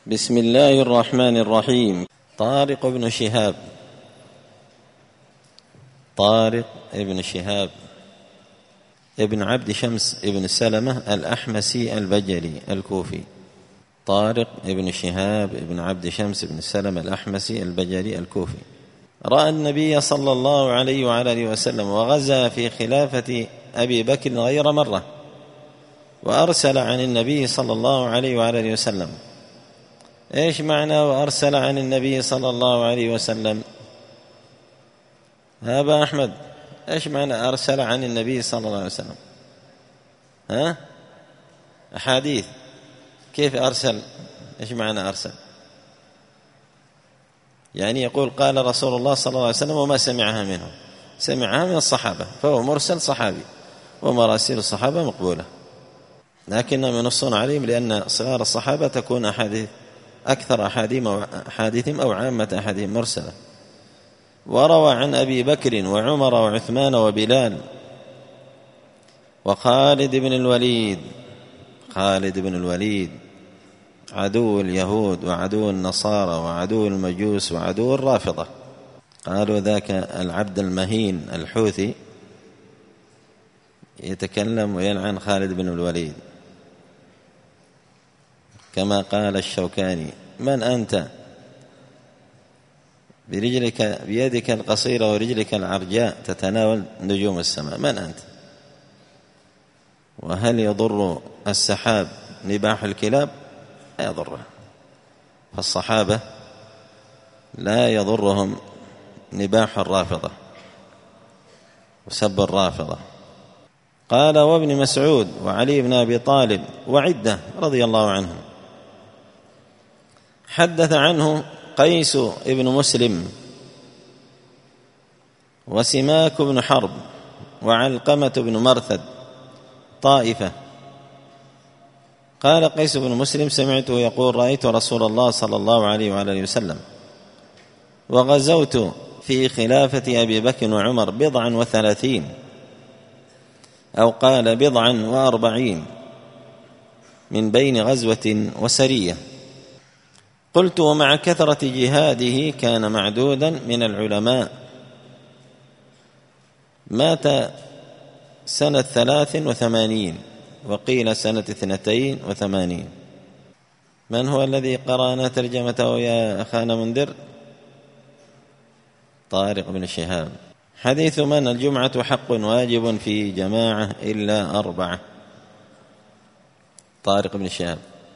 بسم الله الرحمن الرحيم. طارق بن شهاب، طارق بن شهاب ابن عبد شمس ابن سلمة الأحمسي البجلي الكوفي. طارق بن شهاب ابن عبد شمس ابن سلمة الأحمسي البجلي الكوفي. رأى النبي صلى الله عليه وعلى آله وسلم وغزا في خلافة أبي بكر غير مرة، وأرسل عن النبي صلى الله عليه وعلى آله وسلم. إيش معنى وأرسل عن النبي صلى الله عليه وسلم؟ أبا أحمد، إيش معنى أرسل عن النبي صلى الله عليه وسلم؟ أحاديث، كيف أرسل؟ إيش معنى أرسل؟ يعني يقول قال رسول الله صلى الله عليه وسلم وما سمعها منه، سمعها من الصحابة، فهو مرسل صحابي، ومراسيل الصحابة مقبولة، لكن من الصنع عليهم لأن صغار الصحابة تكون أحاديث أكثر أحاديثهم أو عامة أحاديثهم مرسلة. وروى عن أبي بكر وعمر وعثمان وبلال وخالد بن الوليد. خالد بن الوليد عدو اليهود وعدو النصارى وعدو المجوس وعدو الرافضة، قالوا ذاك العبد المهين الحوثي يتكلم ويلعن خالد بن الوليد، كما قال الشوكاني: من أنت بيدك القصيرة ورجلك العرجاء تتناول نجوم السماء، من أنت؟ وهل يضر السحاب نباح الكلاب؟ لا يضره، فالصحابة لا يضرهم نباح الرافضة وسب الرافضة. قال: وابن مسعود وعلي بن أبي طالب وعدة رضي الله عنهم. حدث عنه قيس بن مسلم وسماك بن حرب وعلقمة بن مرثد طائفة. قال قيس بن مسلم: سمعته يقول: رأيت رسول الله صلى الله عليه وعلى وسلم وغزوت في خلافة أبي بكر وعمر 37، أو قال 40 من بين غزوة وسرية. قلت: ومع كثرة جهاده كان معدودا من العلماء، مات سنة 83 وقيل سنة 82. من هو الذي قرأنا ترجمته يا أخانا منذر؟ طارق بن شهاب. حديث من؟ الجمعة حق واجب في جماعة إلا 4. طارق بن شهاب.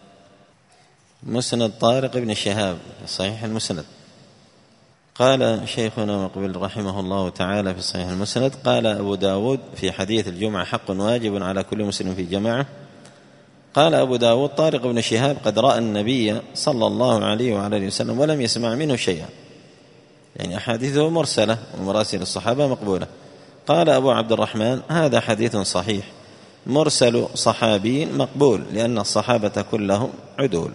مسند طارق بن شهاب صحيح المسند. قال شيخنا مقبل رحمه الله تعالى في صحيح المسند: قال أبو داود في حديث الجمعة حق واجب على كل مسلم في جماعة، قال أبو داود: طارق بن شهاب قد رأى النبي صلى الله عليه وعلى وسلم ولم يسمع منه شيئا، يعني أحاديثه مرسلة ومراسل الصحابة مقبولة. قال أبو عبد الرحمن: هذا حديث صحيح مرسل صحابي مقبول، لأن الصحابة كلهم عدول.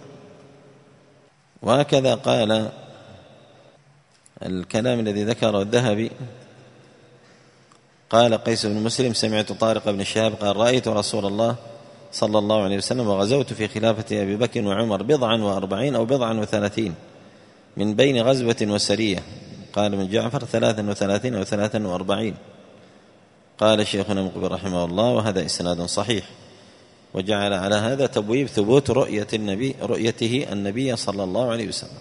وهكذا قال الكلام الذي ذكره الذهبي. قال قيس بن مسلم: سمعت طارق بن شهاب قال: رأيت رسول الله صلى الله عليه وسلم وغزوت في خلافة أبي بكر وعمر 40 أو 30 من بين غزوة وسرية. قال من جعفر 33 أو 43. قال شيخنا مقبل رحمه الله: وهذا إسناد صحيح. وجعل على هذا تبويب ثبوت رؤيته النبي صلى الله عليه وسلم.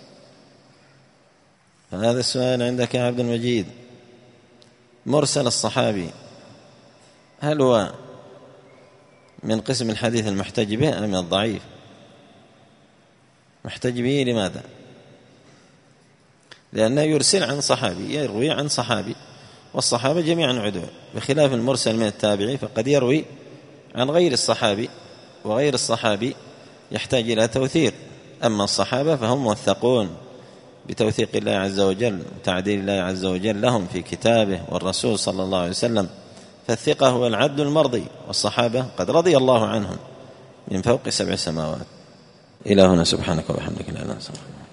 فهذا السؤال عندك يا عبد المجيد: مرسل الصحابي هل هو من قسم الحديث المحتج به أم من الضعيف؟ محتج به لماذا؟ لأنه يرسل عن صحابي، يروي عن صحابي، والصحابة جميعا عدول، بخلاف المرسل من التابعي فقد يروي عن غير الصحابي، وغير الصحابي يحتاج إلى توثيق. أما الصحابة فهم موثقون بتوثيق الله عز وجل وتعديل الله عز وجل لهم في كتابه والرسول صلى الله عليه وسلم، فالثقة هو العدل المرضي، والصحابة قد رضي الله عنهم من فوق 7 سماوات. إلى هنا، سبحانك وبحمدك لا إله إلا أنت.